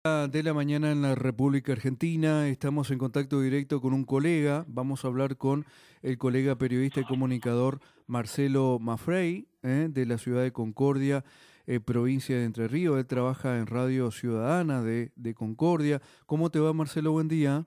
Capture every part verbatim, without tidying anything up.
De la mañana en la República Argentina. Estamos en contacto directo con un colega. Vamos a hablar con el colega periodista y comunicador Marcelo Maffrey, ¿eh? de la ciudad de Concordia, eh, provincia de Entre Ríos. Él trabaja en Radio Ciudadana de, de Concordia. ¿Cómo te va, Marcelo? Buen día.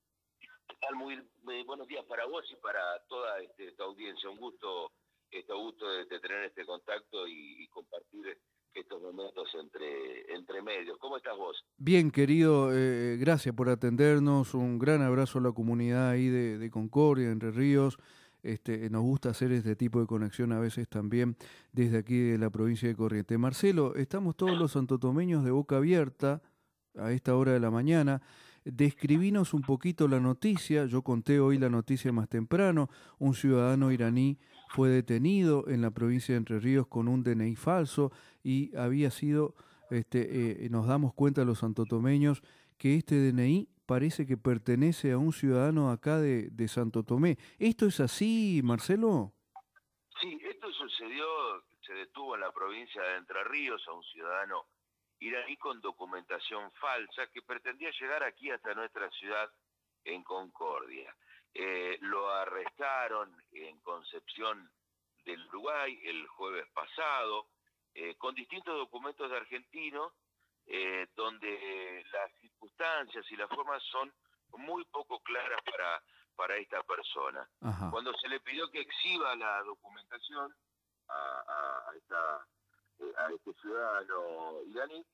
¿Qué tal? Muy, muy buenos días para vos y para toda este, esta audiencia. Un gusto, este gusto de, de tener este contacto y, y compartir estos momentos entre, entre medios. ¿Cómo estás vos? Bien, querido, eh, gracias por atendernos. Un gran abrazo a la comunidad ahí de, de Concordia, Entre Ríos. Este, nos gusta hacer este tipo de conexión a veces también desde aquí de la provincia de Corrientes. Marcelo, estamos todos los santotomeños de boca abierta a esta hora de la mañana. Describinos un poquito la noticia. Yo conté hoy la noticia más temprano. Un ciudadano iraní fue detenido en la provincia de Entre Ríos con un D N I falso y había sido, este, eh, nos damos cuenta los santotomeños que este D N I parece que pertenece a un ciudadano acá de, de Santo Tomé. ¿Esto es así, Marcelo? Sí, esto sucedió, se detuvo en la provincia de Entre Ríos a un ciudadano iraní con documentación falsa que pretendía llegar aquí hasta nuestra ciudad en Concordia. Eh, lo arrestaron en Concepción del Uruguay el jueves pasado, eh, con distintos documentos de argentinos, eh, donde las circunstancias y las formas son muy poco claras para, para esta persona. Ajá. Cuando se le pidió que exhiba la documentación a, a, a, esta, eh, a este ciudadano iraní,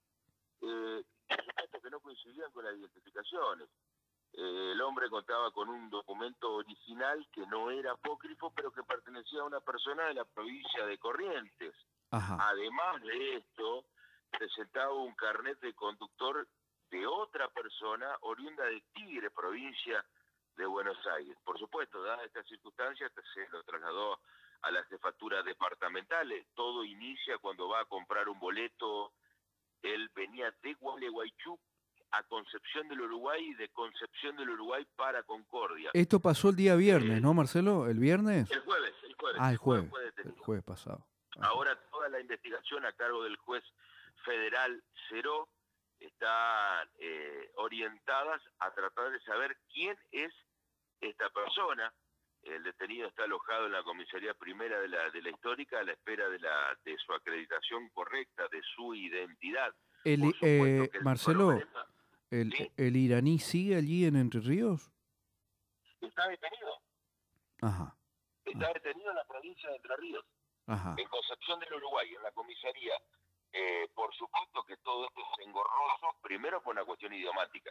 eh, por supuesto que no coincidían con las identificaciones. Eh, el hombre contaba con un documento original que no era apócrifo, pero que pertenecía a una persona de la provincia de Corrientes. Ajá. Además de esto, presentaba un carnet de conductor de otra persona oriunda de Tigre, provincia de Buenos Aires. Por supuesto, dadas estas circunstancias, se lo trasladó a las jefaturas departamentales. Todo inicia cuando va a comprar un boleto. Él venía de Gualeguaychú a Concepción del Uruguay y de Concepción del Uruguay para Concordia. Esto pasó el día viernes, Eh, ¿no, Marcelo? ¿El viernes? el jueves, el jueves, Ah, el el jueves jueves, fue el detenido. jueves pasado. Ajá. Ahora toda la investigación a cargo del juez federal Ceró está eh, orientadas a tratar de saber quién es esta persona. El detenido está alojado en la comisaría primera de la, de la histórica a la espera de, la, de su acreditación correcta, de su identidad. El, Por supuesto eh, que el Marcelo, problema, el, ¿sí? ¿el iraní sigue allí en Entre Ríos? Está detenido. Ajá. Está Ajá. detenido en la provincia de Entre Ríos, Ajá. en Concepción del Uruguay, en la comisaría. Eh, por supuesto que todo esto es engorroso, primero por una cuestión idiomática.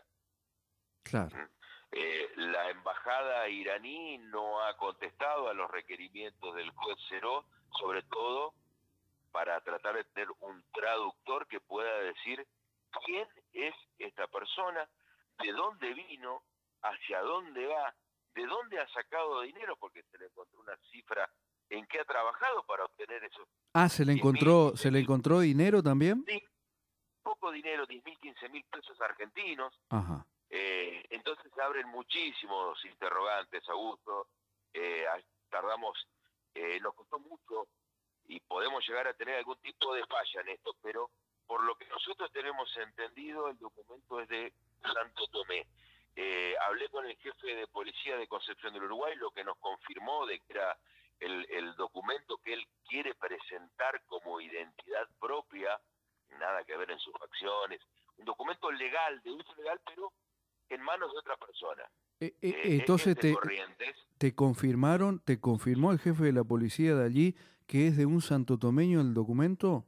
Claro. ¿Mm? Eh, la embajada iraní no ha contestado a los requerimientos del juez Ceró, sobre todo para tratar de tener un traductor que pueda decir quién es esta persona, de dónde vino, hacia dónde va, de dónde ha sacado dinero, porque se le encontró una cifra en que ha trabajado para obtener esos Ah, ¿se le diez mil, encontró, quince se le mil, encontró dinero también? sí, poco dinero, diez mil, quince mil pesos argentinos. Ajá. Eh, entonces se abren muchísimos interrogantes, Augusto. Eh, tardamos, eh, nos costó mucho y podemos llegar a tener algún tipo de falla en esto, pero por lo que nosotros tenemos entendido, el documento es de Santo Tomé. Eh, hablé con el jefe de policía de Concepción del Uruguay, lo que nos confirmó de que era el, el documento que él quiere presentar como identidad propia, nada que ver en sus facciones, un documento legal, de uso legal, pero en manos de otra persona. Eh, eh, Eh, entonces es de te, Corrientes. te confirmaron, te confirmó el jefe de la policía de allí que es de un santotomeño el documento.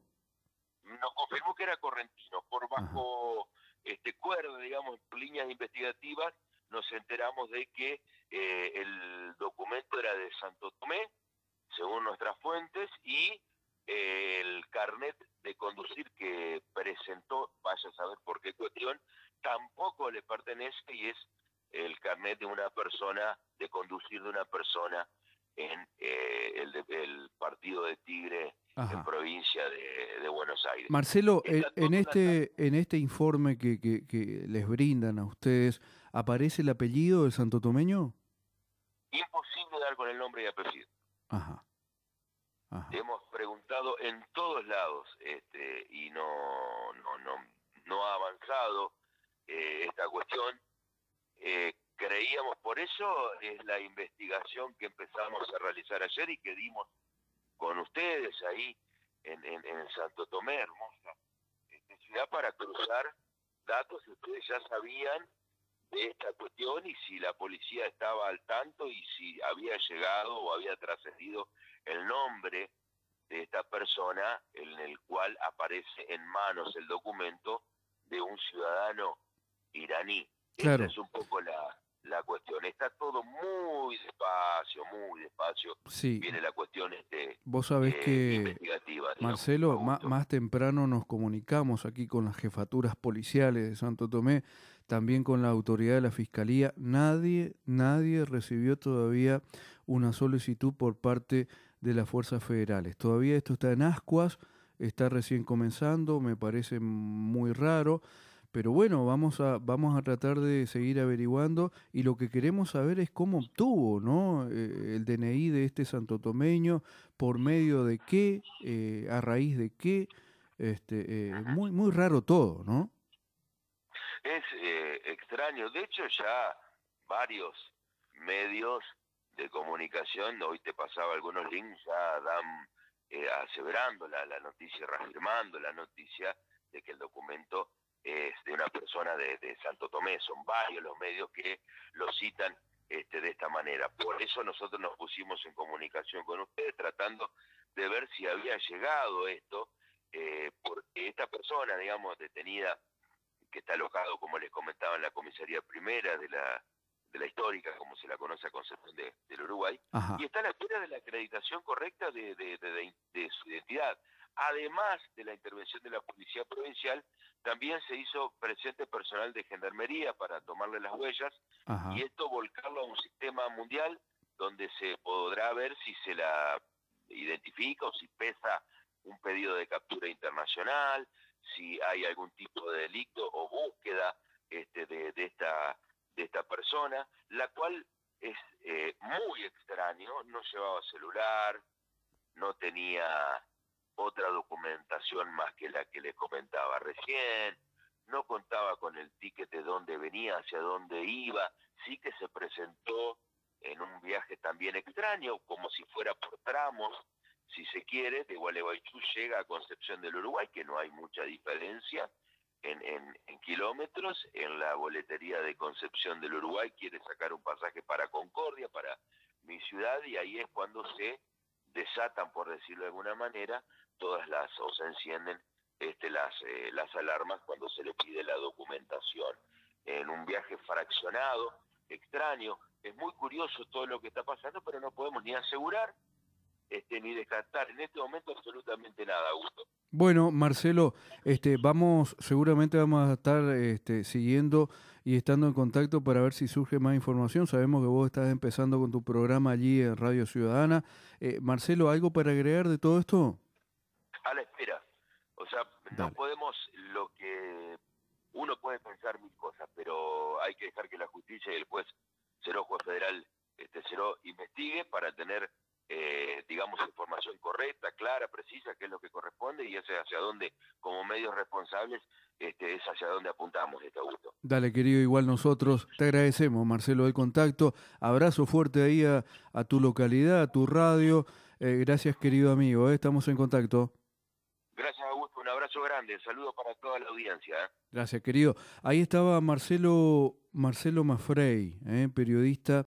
Nos confirmó que era correntino. Por Ajá. bajo este cuerda, digamos, líneas investigativas, nos enteramos de que eh, el documento era de Santo Tomé, según nuestras fuentes, y eh, el carnet de conducir que presentó, vaya a saber por qué cuestión, tampoco le pertenece y es el carnet de una persona, de conducir de una persona en eh, el, de, el partido de Tigre. Ajá. En provincia de, de Buenos Aires. Marcelo, eh, en una... este en este informe que, que, que les brindan a ustedes, ¿aparece el apellido del santotomeño? Imposible dar con el nombre y apellido. Ajá. Ajá. Hemos preguntado en todos lados este, y no, no, no, no ha avanzado. eh, esta cuestión. Eh, creíamos, por eso es la investigación que empezamos a realizar ayer y que dimos con ustedes ahí en, en, en Santo Tomé, hermosa esta ciudad, para cruzar datos que ustedes ya sabían de esta cuestión y si la policía estaba al tanto y si había llegado o había trascendido el nombre de esta persona en el cual aparece en manos el documento de un ciudadano iraní. Claro. Esa es un poco la, la cuestión. Está todo muy despacio, muy despacio. Sí. Viene la cuestión este, Vos sabés eh, que, investigativa. Digamos, Marcelo, más, más temprano nos comunicamos aquí con las jefaturas policiales de Santo Tomé, también con la autoridad de la Fiscalía. Nadie, nadie recibió todavía una solicitud por parte de las fuerzas federales. Todavía esto está en ascuas, está recién comenzando, me parece muy raro. Pero bueno, vamos a, vamos a tratar de seguir averiguando y lo que queremos saber es cómo obtuvo, ¿no? Eh, el D N I de este santotomeño, por medio de qué, eh, a raíz de qué, este, eh, muy, muy raro todo, ¿no? Es eh, extraño, de hecho ya varios medios de comunicación, hoy te pasaba algunos links, ya dan eh, aseverando la, la noticia, reafirmando la noticia de que el documento es de una persona de, de Santo Tomé. Son varios los medios que lo citan este, de esta manera. Por eso nosotros nos pusimos en comunicación con ustedes tratando de ver si había llegado esto, eh, porque esta persona, digamos, detenida, que está alojado, como les comentaba, en la comisaría primera de la de la histórica, como se la conoce a Concepción de, del Uruguay, Ajá. y está a la espera de la acreditación correcta de, de, de, de, de su identidad. Además de la intervención de la Policía Provincial, también se hizo presente personal de Gendarmería para tomarle las huellas, Ajá. y esto volcarlo a un sistema mundial donde se podrá ver si se la identifica o si pesa un pedido de captura internacional, si hay algún tipo de delito o búsqueda este, de, de, esta, de esta persona, la cual es eh, muy extraño, no llevaba celular, no tenía otra documentación más que la que les comentaba recién, no contaba con el ticket de dónde venía, hacia dónde iba, sí que se presentó en un viaje también extraño, como si fuera por tramos, si se quiere, de Gualeguaychú llega a Concepción del Uruguay, que no hay mucha diferencia en, en, en kilómetros. En la boletería de Concepción del Uruguay quiere sacar un pasaje para Concordia, para mi ciudad, y ahí es cuando se desatan, por decirlo de alguna manera, todas las, o se encienden este, las, eh, las alarmas cuando se le pide la documentación. En un viaje fraccionado, extraño, es muy curioso todo lo que está pasando, pero no podemos ni asegurar Este, ni descartar en este momento absolutamente nada, Augusto. Bueno, Marcelo, este, vamos, seguramente vamos a estar este, siguiendo y estando en contacto para ver si surge más información. Sabemos que vos estás empezando con tu programa allí en Radio Ciudadana. Eh, Marcelo, ¿algo para agregar de todo esto? A la espera. O sea, Dale. No podemos, lo que uno puede pensar mil cosas, pero hay que dejar que la justicia y el juez, será juez federal, este, será investigue para tener Eh, digamos, información correcta, clara, precisa, que es lo que corresponde, y ese es hacia dónde, como medios responsables, este, es hacia dónde apuntamos, este Augusto. Dale, querido, igual nosotros te agradecemos, Marcelo, el contacto. Abrazo fuerte ahí a, a tu localidad, a tu radio. Eh, gracias, querido amigo, ¿eh? Estamos en contacto. Gracias, Augusto, un abrazo grande, saludos para toda la audiencia. ¿eh? Gracias, querido. Ahí estaba Marcelo, Marcelo Maffrey, ¿eh? periodista